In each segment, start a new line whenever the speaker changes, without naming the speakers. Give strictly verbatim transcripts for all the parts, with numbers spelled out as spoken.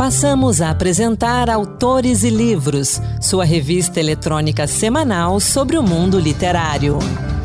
Passamos a apresentar Autores e Livros, sua revista eletrônica semanal sobre o mundo literário.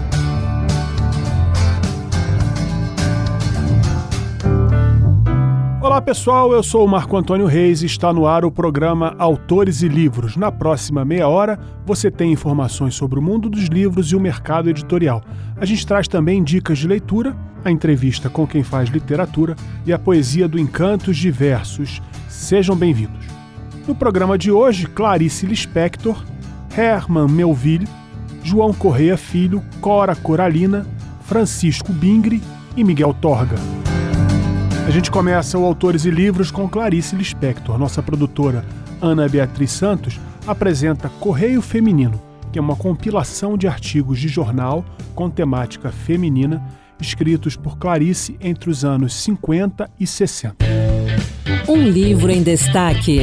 Olá pessoal, eu sou o Marco Antônio Reis e está no ar o programa Autores e Livros. Na próxima meia hora você tem informações sobre o mundo dos livros e o mercado editorial. A gente traz também dicas de leitura, a entrevista com quem faz literatura e a poesia do Encantos Diversos. Sejam bem-vindos. No programa de hoje, Clarice Lispector, Herman Melville, João Correia Filho, Cora Coralina, Francisco Bingri e Miguel Torga. A gente começa o Autores e Livros com Clarice Lispector. Nossa produtora Ana Beatriz Santos apresenta Correio Feminino, que é uma compilação de artigos de jornal com temática feminina, escritos por Clarice entre os anos cinquenta e sessenta.
Um livro em destaque.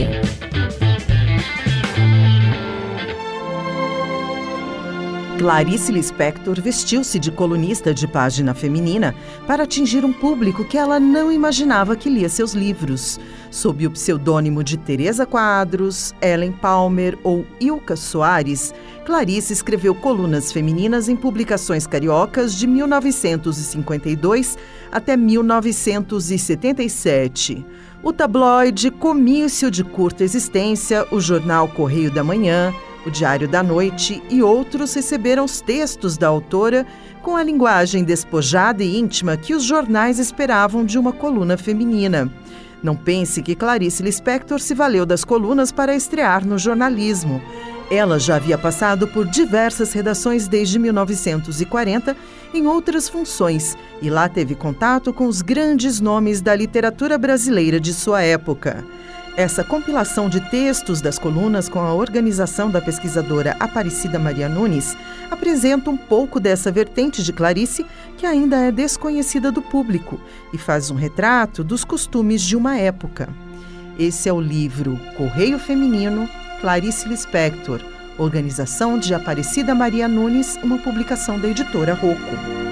Clarice Lispector vestiu-se de colunista de página feminina para atingir um público que ela não imaginava que lia seus livros. Sob o pseudônimo de Teresa Quadros, Ellen Palmer ou Ilka Soares, Clarice escreveu colunas femininas em publicações cariocas de mil novecentos e cinquenta e dois até mil novecentos e setenta e sete. O tabloide Comício de Curta Existência, o jornal Correio da Manhã, o Diário da Noite e outros receberam os textos da autora com a linguagem despojada e íntima que os jornais esperavam de uma coluna feminina. Não pense que Clarice Lispector se valeu das colunas para estrear no jornalismo. Ela já havia passado por diversas redações desde mil novecentos e quarenta em outras funções e lá teve contato com os grandes nomes da literatura brasileira de sua época. Essa compilação de textos das colunas com a organização da pesquisadora Aparecida Maria Nunes apresenta um pouco dessa vertente de Clarice que ainda é desconhecida do público e faz um retrato dos costumes de uma época. Esse é o livro Correio Feminino, Clarice Lispector, organização de Aparecida Maria Nunes, uma publicação da editora Rocco.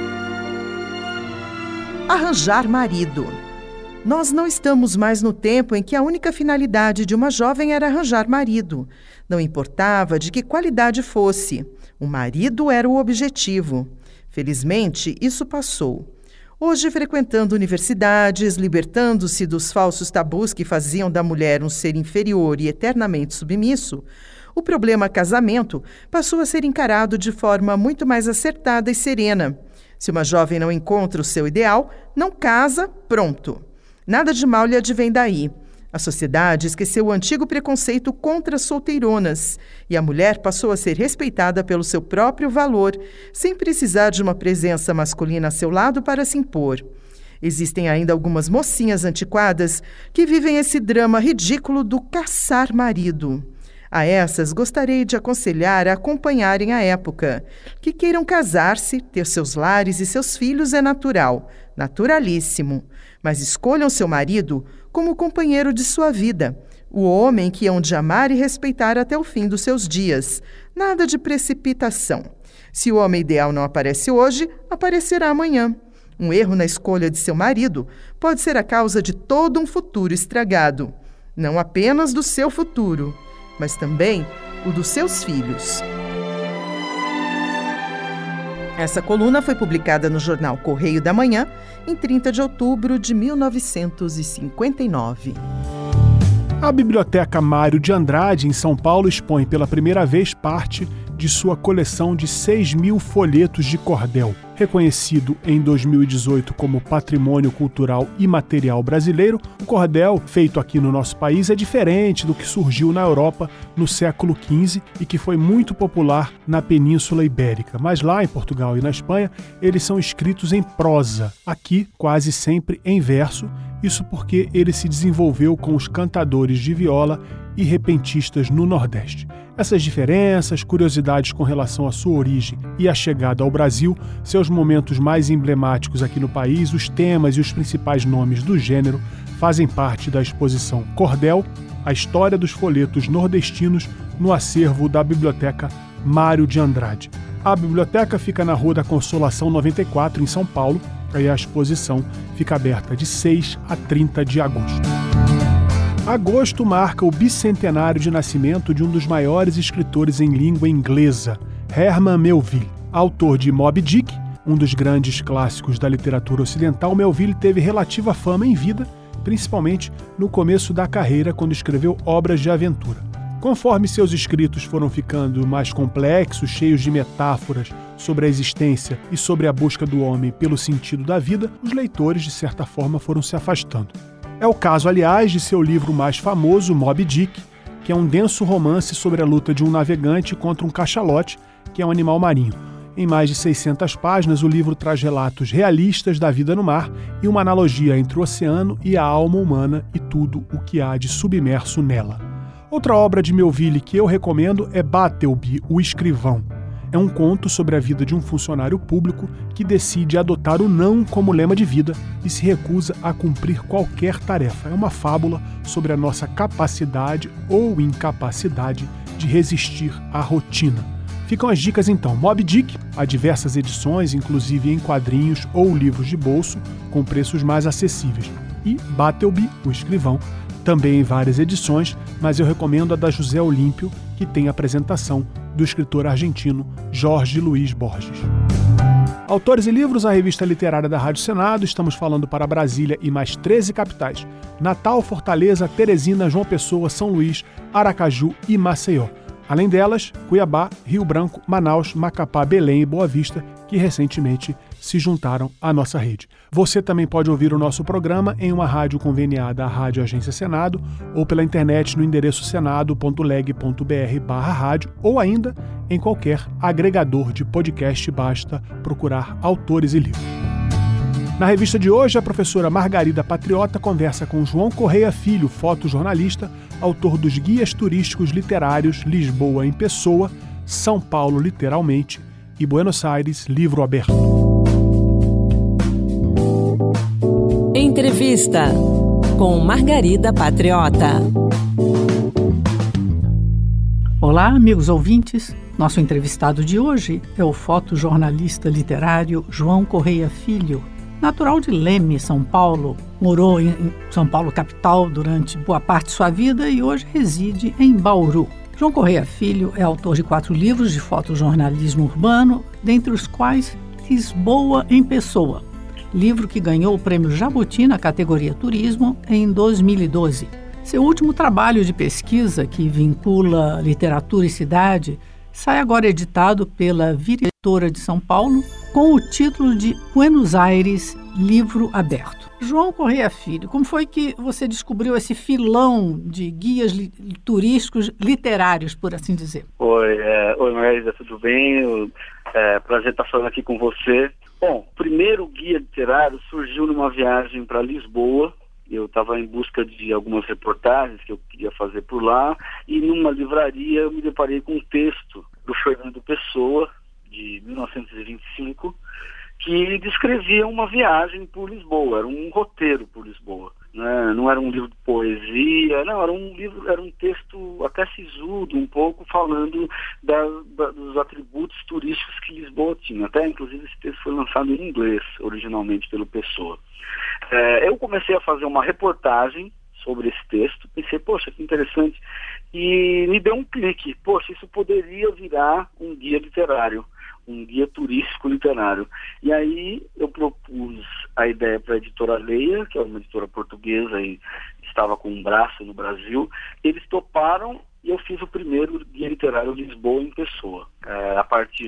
Arranjar marido. Nós não estamos mais no tempo em que a única finalidade de uma jovem era arranjar marido. Não importava de que qualidade fosse. O marido era o objetivo. Felizmente, isso passou. Hoje, frequentando universidades, libertando-se dos falsos tabus que faziam da mulher um ser inferior e eternamente submisso, o problema casamento passou a ser encarado de forma muito mais acertada e serena. Se uma jovem não encontra o seu ideal, não casa, pronto. Nada de mal lhe advém daí. A sociedade esqueceu o antigo preconceito contra as solteironas e a mulher passou a ser respeitada pelo seu próprio valor, sem precisar de uma presença masculina a seu lado para se impor. Existem ainda algumas mocinhas antiquadas que vivem esse drama ridículo do caçar marido. A essas gostaria de aconselhar a acompanharem a época. Que queiram casar-se, ter seus lares e seus filhos é natural, naturalíssimo. Mas escolham seu marido como companheiro de sua vida, o homem que hão de amar e respeitar até o fim dos seus dias. Nada de precipitação. Se o homem ideal não aparece hoje, aparecerá amanhã. Um erro na escolha de seu marido pode ser a causa de todo um futuro estragado. Não apenas do seu futuro, mas também o dos seus filhos. Essa coluna foi publicada no jornal Correio da Manhã em trinta de outubro de mil novecentos e cinquenta e nove.
A Biblioteca Mário de Andrade, em São Paulo, expõe pela primeira vez parte de sua coleção de seis mil folhetos de cordel. Reconhecido em dois mil e dezoito como Patrimônio Cultural Imaterial Brasileiro, o cordel, feito aqui no nosso país, é diferente do que surgiu na Europa no século quinze e que foi muito popular na Península Ibérica. Mas lá em Portugal e na Espanha, eles são escritos em prosa, aqui quase sempre em verso, isso porque ele se desenvolveu com os cantadores de viola e repentistas no Nordeste. Essas diferenças, curiosidades com relação à sua origem e a chegada ao Brasil, seus momentos mais emblemáticos aqui no país, os temas e os principais nomes do gênero fazem parte da exposição Cordel, a história dos folhetos nordestinos no acervo da Biblioteca Mário de Andrade. A biblioteca fica na Rua da Consolação noventa e quatro, em São Paulo, e a exposição fica aberta de seis a trinta de agosto. Agosto marca o bicentenário de nascimento de um dos maiores escritores em língua inglesa, Herman Melville. Autor de Moby Dick, um dos grandes clássicos da literatura ocidental, Melville teve relativa fama em vida, principalmente no começo da carreira, quando escreveu obras de aventura. Conforme seus escritos foram ficando mais complexos, cheios de metáforas sobre a existência e sobre a busca do homem pelo sentido da vida, os leitores, de certa forma, foram se afastando. É o caso, aliás, de seu livro mais famoso, Moby Dick, que é um denso romance sobre a luta de um navegante contra um cachalote, que é um animal marinho. Em mais de seiscentas páginas, o livro traz relatos realistas da vida no mar e uma analogia entre o oceano e a alma humana e tudo o que há de submerso nela. Outra obra de Melville que eu recomendo é Bartleby, o Escrivão. É um conto sobre a vida de um funcionário público que decide adotar o não como lema de vida e se recusa a cumprir qualquer tarefa. É uma fábula sobre a nossa capacidade ou incapacidade de resistir à rotina. Ficam as dicas então. Moby Dick, há diversas edições, inclusive em quadrinhos ou livros de bolso, com preços mais acessíveis. E Bartleby, o Escrivão, também em várias edições, mas eu recomendo a da José Olímpio, que tem a apresentação do escritor argentino Jorge Luiz Borges. Autores e livros, a revista literária da Rádio Senado. Estamos falando para Brasília e mais treze capitais: Natal, Fortaleza, Teresina, João Pessoa, São Luís, Aracaju e Maceió. Além delas, Cuiabá, Rio Branco, Manaus, Macapá, Belém e Boa Vista, que recentemente se juntaram à nossa rede. Você também pode ouvir o nosso programa em uma rádio conveniada à Rádio Agência Senado ou pela internet no endereço senado ponto leg ponto br barra rádio ou ainda em qualquer agregador de podcast, basta procurar Autores e Livros. Na revista de hoje, a professora Margarida Patriota conversa com João Correia Filho, fotojornalista, autor dos Guias Turísticos Literários Lisboa em Pessoa, São Paulo Literalmente e Buenos Aires Livro Aberto.
Entrevista com Margarida Patriota.
Olá, amigos ouvintes. Nosso entrevistado de hoje é o fotojornalista literário João Correia Filho. Natural de Leme, São Paulo, morou em São Paulo capital durante boa parte de sua vida e hoje reside em Bauru. João Correia Filho é autor de quatro livros de fotojornalismo urbano, dentre os quais Lisboa em Pessoa, livro que ganhou o prêmio Jabuti na categoria Turismo em dois mil e doze. Seu último trabalho de pesquisa, que vincula literatura e cidade, sai agora editado pela Vira Editora de São Paulo, com o título de Buenos Aires Livro Aberto. João Correia Filho, como foi que você descobriu esse filão de guias li- turísticos literários, por assim dizer?
Oi, é, oi Margarida, tudo bem? É, prazer estar falando aqui com você. Bom, o primeiro guia literário surgiu numa viagem para Lisboa. Eu estava em busca de algumas reportagens que eu queria fazer por lá e numa livraria eu me deparei com um texto do Fernando Pessoa, de mil novecentos e vinte e cinco, que descrevia uma viagem por Lisboa, era um roteiro por Lisboa, né? Não era um livro de poesia, não, era um livro, era um texto até sisudo um pouco, falando da, da, dos atributos turísticos que Lisboa tinha. Até, inclusive, esse texto foi lançado em inglês, originalmente pelo Pessoa. É, eu comecei a fazer uma reportagem sobre esse texto, pensei, poxa, que interessante, e me deu um clique, poxa, isso poderia virar um guia literário, um guia turístico literário. E aí eu propus a ideia para a editora Leia, que é uma editora portuguesa e estava com um braço no Brasil. Eles toparam e eu fiz o primeiro guia literário Lisboa em Pessoa. É, a partir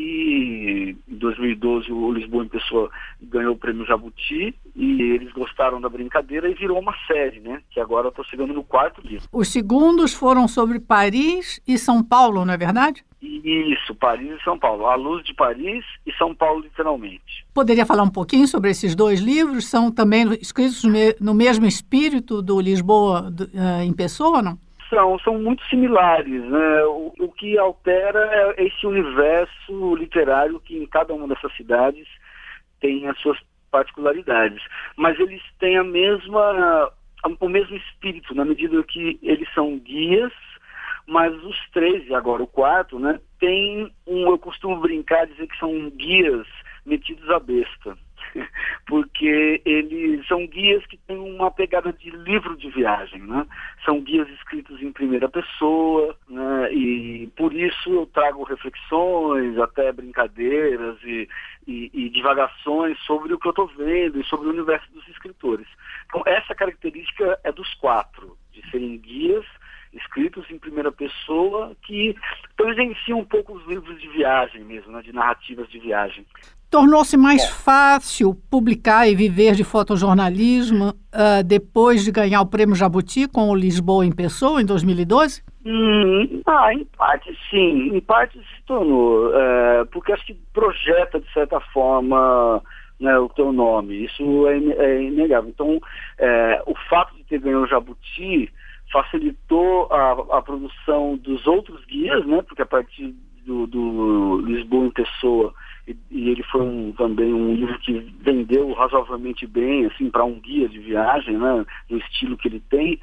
daí, em dois mil e doze, o Lisboa em Pessoa ganhou o prêmio Jabuti e eles gostaram da brincadeira e virou uma série, né? Que agora eu estou chegando no quarto livro.
Os segundos foram sobre Paris e São Paulo, não é verdade?
Isso, Paris e São Paulo. A Luz de Paris e São Paulo, literalmente.
Poderia falar um pouquinho sobre esses dois livros? São também escritos no mesmo espírito do Lisboa uh, em Pessoa, não?
São, são muito similares, né? O, o que altera é esse universo literário que em cada uma dessas cidades tem as suas particularidades. Mas eles têm a mesma, o mesmo espírito, na medida que eles são guias, mas os três, e agora o quarto, né, tem um, eu costumo brincar, dizer que são guias metidos à besta. porque eles são guias que têm uma pegada de livro de viagem, né? São guias escritos em primeira pessoa, né? E por isso eu trago reflexões, até brincadeiras e, e, e divagações sobre o que eu estou vendo e sobre o universo dos escritores. Então essa característica é dos quatro, de serem guias escritos em primeira pessoa que tangenciam um pouco os livros de viagem mesmo, né, de narrativas de viagem.
Tornou-se mais é. fácil publicar e viver de fotojornalismo uh, depois de ganhar o Prêmio Jabuti com o Lisboa em Pessoa, em dois mil e doze?
Hum, ah, em parte sim, em parte se tornou, é, porque acho que projeta de certa forma, né, o teu nome, isso é, é inegável. Então, é, o fato de ter ganho o Jabuti facilitou a, a produção dos outros guias, né? Porque a partir do, do Lisboa em Pessoa, e, e ele foi um, também um livro que vendeu razoavelmente bem, assim, para um guia de viagem, né? No estilo que ele tem.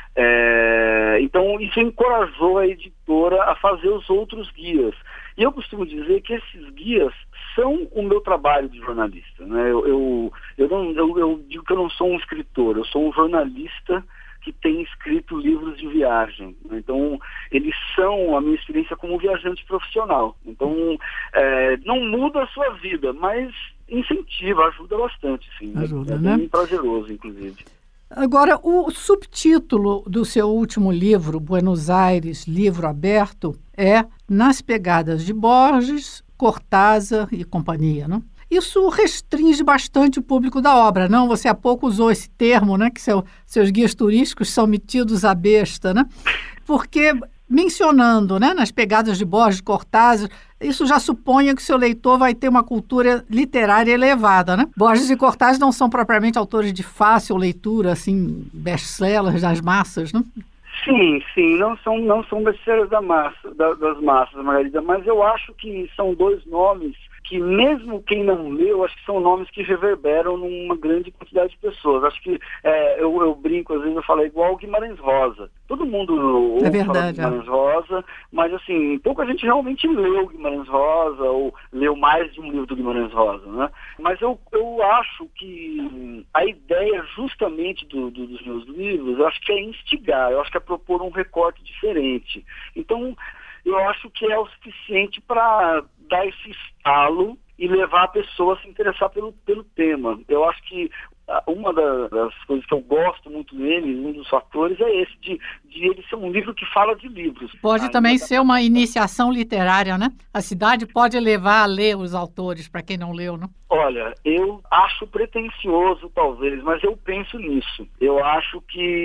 É, então isso encorajou a editora a fazer os outros guias. E eu costumo dizer que esses guias são o meu trabalho de jornalista, né? Eu, eu, eu, não, eu, eu digo que eu não sou um escritor, eu sou um jornalista que tem escrito livros de viagem. Então, eles são a minha experiência como viajante profissional. Então, é, não muda a sua vida, mas incentiva, ajuda bastante, sim.
Ajuda,
é
né?
bem prazeroso, inclusive.
Agora, o subtítulo do seu último livro, Buenos Aires, Livro Aberto, é Nas Pegadas de Borges, Cortázar e Companhia, não? Isso restringe bastante o público da obra, não? Você há pouco usou esse termo, né? Que seu, seus guias turísticos são metidos à besta, né? Porque, mencionando, né, nas pegadas de Borges, Cortázar, isso já supõe que o seu leitor vai ter uma cultura literária elevada, né? Borges e Cortázar não são propriamente autores de fácil leitura, assim, best-sellers das massas, né?
Sim, sim, não são, não são best-sellers da massa, da, das massas, Margarida, mas eu acho que são dois nomes que mesmo quem não leu, acho que são nomes que reverberam numa grande quantidade de pessoas. Acho que é, eu, eu brinco, às vezes eu falo igual o Guimarães Rosa. Todo mundo ouve
é verdade,
falar do Guimarães é. Rosa, mas assim, pouca gente realmente leu o Guimarães Rosa ou leu mais de um livro do Guimarães Rosa, né? Mas eu, eu acho que a ideia justamente do, do, dos meus livros, eu acho que é instigar, eu acho que é propor um recorte diferente. Então, eu acho que é o suficiente para dar esse estalo e levar a pessoa a se interessar pelo, pelo tema. Eu acho que uma das coisas que eu gosto muito dele, um dos fatores, é esse, de, de ele ser um livro que fala de livros.
Pode
Ainda
também
tá...
ser uma iniciação literária, né? A cidade pode levar a ler os autores, para quem não leu, né?
Olha, eu acho pretensioso, talvez, mas eu penso nisso. Eu acho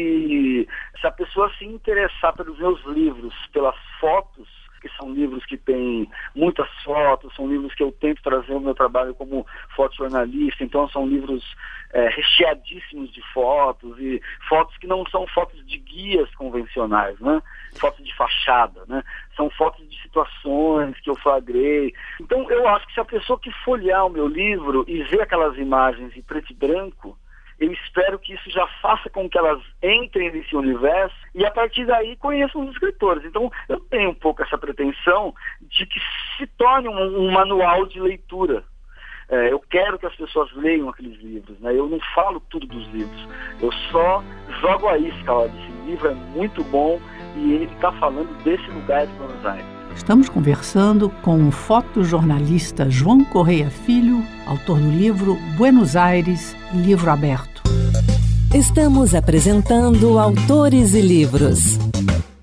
que se a pessoa se interessar pelos meus livros, pelas fotos, que são livros que têm muitas fotos, são livros que eu tento trazer o meu trabalho como fotojornalista, então são livros é, recheadíssimos de fotos, e fotos que não são fotos de guias convencionais, né? Fotos de fachada, né? São fotos de situações que eu flagrei. Então eu acho que se a pessoa que folhear o meu livro e ver aquelas imagens em preto e branco, eu espero que isso já faça com que elas entrem nesse universo e, a partir daí, conheçam os escritores. Então, eu tenho um pouco essa pretensão de que se torne um, um manual de leitura. É, eu quero que as pessoas leiam aqueles livros, né? Eu não falo tudo dos livros. Eu só jogo a isca lá desse livro, é muito bom e ele está falando desse lugar de Buenos Aires.
Estamos conversando com o fotojornalista João Correia Filho, autor do livro Buenos Aires, Livro Aberto.
Estamos apresentando Autores e Livros.